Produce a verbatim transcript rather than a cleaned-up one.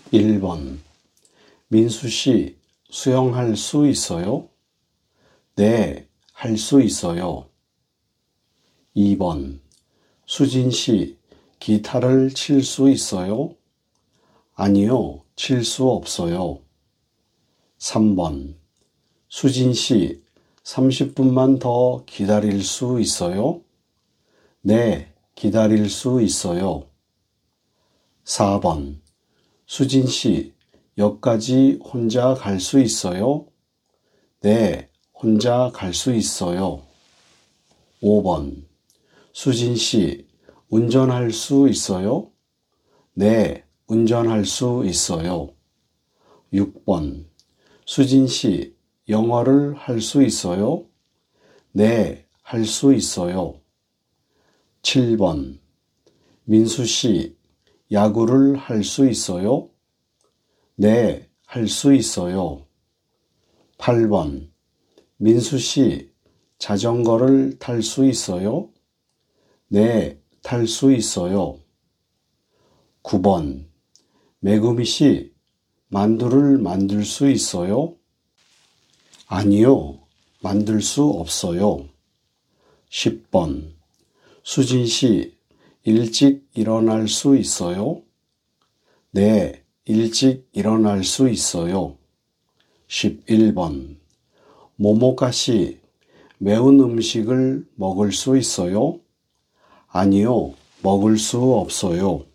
일 번. 민수 씨, 수영할 수 있어요? 네, 할 수 있어요. 이 번. 수진 씨, 기타를 칠 수 있어요? 아니요, 칠 수 없어요. 삼 번. 수진 씨, 삼십 분만 더 기다릴 수 있어요? 네, 기다릴 수 있어요. 사 번. 수진 씨, 역까지 혼자 갈 수 있어요? 네, 혼자 갈 수 있어요. 오 번. 수진 씨, 운전할 수 있어요? 네, 운전할 수 있어요. 육 번. 수진 씨, 영어를 할 수 있어요? 네, 할 수 있어요. 칠 번. 민수 씨, 야구를 할 수 있어요? 네, 할 수 있어요. 팔 번. 민수 씨, 자전거를 탈 수 있어요? 네, 탈 수 있어요. 구 번. 매구미 씨, 만두를 만들 수 있어요? 아니요, 만들 수 없어요. 십 번. 수진 씨, 일찍 일어날 수 있어요? 네, 일찍 일어날 수 있어요. 십일 번. 모모카 씨, 매운 음식을 먹을 수 있어요? 아니요, 먹을 수 없어요.